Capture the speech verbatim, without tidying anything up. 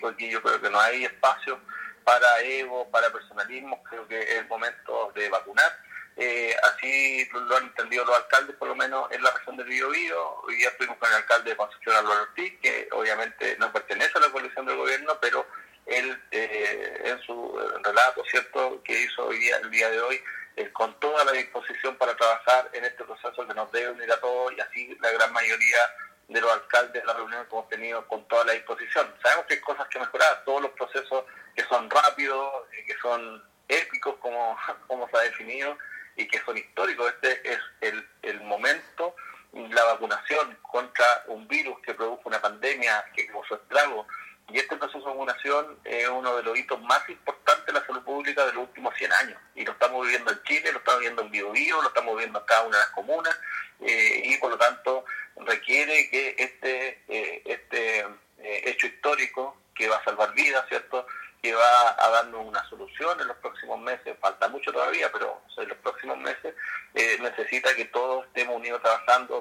porque yo creo que no hay espacio para ego, para personalismo. Creo que es el momento de vacunar. Eh, así lo han entendido los alcaldes, por lo menos en la región del Biobío. Hoy día estuvimos con el alcalde de Concepción, Álvaro Ortiz, que obviamente no pertenece a la coalición del gobierno, pero él eh, en su relato, cierto, que hizo hoy día, el día de hoy, eh, con toda la disposición para trabajar en este proceso que nos debe unir a todos, y así la gran mayoría de los alcaldes de la reunión que hemos tenido con toda la disposición. Sabemos que hay cosas que mejorar, todos los procesos que son rápidos, eh, que son épicos, como, como se ha definido, y que son históricos. Este es el, el momento, la vacunación contra un virus que produjo una pandemia que causó estrago, y este proceso de vacunación es uno de los hitos más importantes de la salud pública de los últimos cien años, y lo estamos viviendo en Chile, lo estamos viviendo en Biobío, lo estamos viviendo en cada una de las comunas, eh, y por lo tanto requiere que este, eh, este eh, hecho histórico que va a salvar vidas, ¿cierto?, que va a darnos una solución en los próximos meses, falta mucho todavía, pero en los próximos meses eh, necesita que todos estemos unidos trabajando